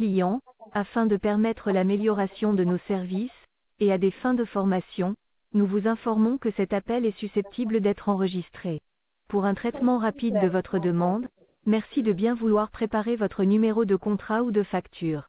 client, afin de permettre l'amélioration de nos services, et à des fins de formation, nous vous informons que cet appel est susceptible d'être enregistré. Pour un traitement rapide de votre demande, merci de bien vouloir préparer votre numéro de contrat ou de facture.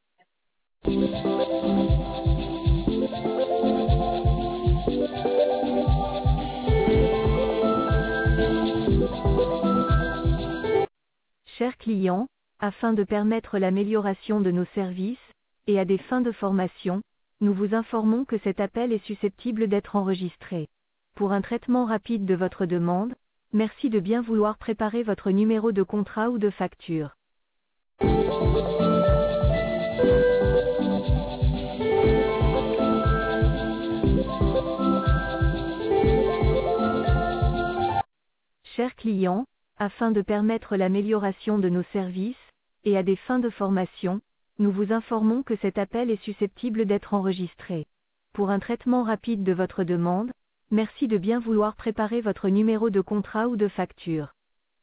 Chers clients, afin de permettre l'amélioration de nos services, et à des fins de formation, nous vous informons que cet appel est susceptible d'être enregistré. Pour un traitement rapide de votre demande, merci de bien vouloir préparer votre numéro de contrat ou de facture. Chers clients, afin de permettre l'amélioration de nos services, et à des fins de formation, nous vous informons que cet appel est susceptible d'être enregistré. Pour un traitement rapide de votre demande, merci de bien vouloir préparer votre numéro de contrat ou de facture.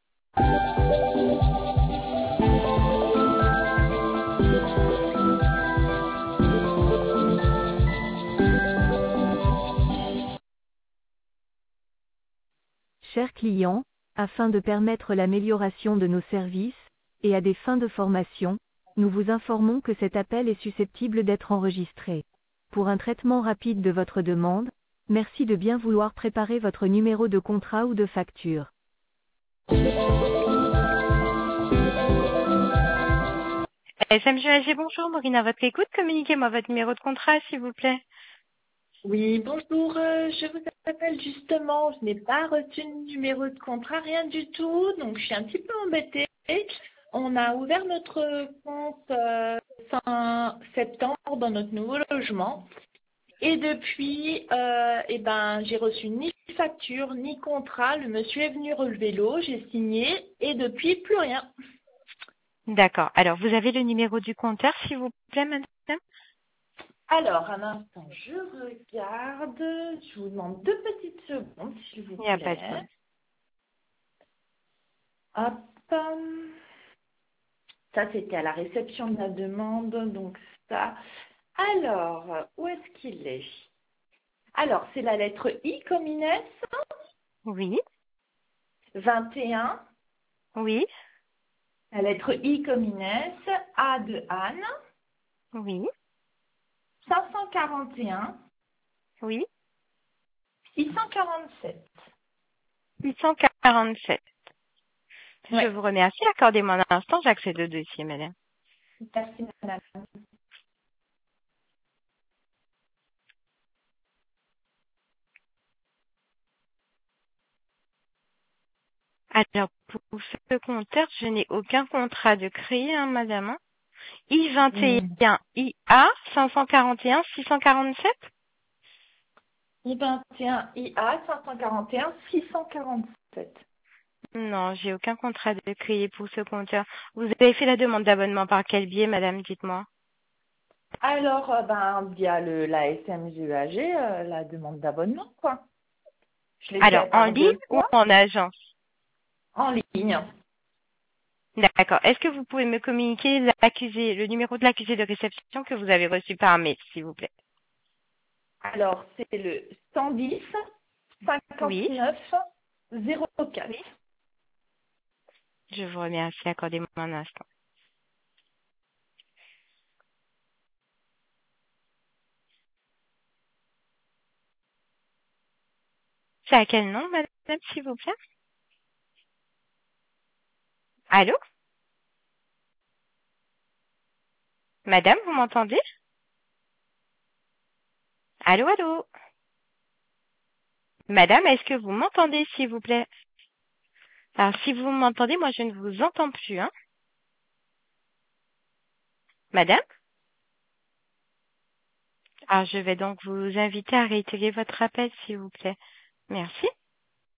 Chers clients, afin de permettre l'amélioration de nos services, et à des fins de formation, nous vous informons que cet appel est susceptible d'être enregistré. Pour un traitement rapide de votre demande, merci de bien vouloir préparer votre numéro de contrat ou de facture. SMGAG, bonjour, Maureen à votre écoute. Communiquez-moi votre numéro de contrat, s'il vous plaît. Oui, bonjour, je vous appelle justement, je n'ai pas reçu de numéro de contrat, rien du tout, donc je suis un petit peu embêtée. On a ouvert notre compte fin septembre dans notre nouveau logement et depuis, j'ai reçu ni facture ni contrat, le monsieur est venu relever l'eau, j'ai signé et depuis plus rien. D'accord. Alors, vous avez le numéro du compteur, s'il vous plaît, madame? Alors, un instant, je regarde. Je vous demande 2 petites secondes, s'il vous Il n'y a plaît. pas de problème. Hop. Ça, c'était à la réception de la demande, donc ça. Alors, où est-ce qu'il est? Alors, c'est la lettre I comme Inès. Oui, 21. oui, La lettre I comme Inès. A de Anne. oui, 541. oui. 647. 847. Je Ouais. vous remercie. Accordez-moi un instant, j'accède au dossier, madame. Merci, madame. Alors, pour ce compteur, je n'ai aucun contrat de créer, hein, madame. I21 IA 541 647. I21 IA 541 647. Non, j'ai aucun contrat de créer pour ce compteur. Vous avez fait la demande d'abonnement par quel biais, madame, dites-moi? Alors, via la SMGAG, la demande d'abonnement, quoi. Je l'ai Alors, fait en par ligne 2 ou fois en agence? en ligne. D'accord. Est-ce que vous pouvez me communiquer l'accusé, le numéro de l'accusé de réception que vous avez reçu par mail, s'il vous plaît? Alors, c'est le 110 Oui. 59 04. Oui. Je vous remercie. Accordez-moi un instant. C'est à quel nom, madame, s'il vous plaît? Allô? Madame, vous m'entendez? Allô, allô? Madame, est-ce que vous m'entendez, s'il vous plaît? Alors, si vous m'entendez, moi, je ne vous entends plus, hein? Madame? Alors, je vais donc vous inviter à réitérer votre appel, s'il vous plaît. Merci.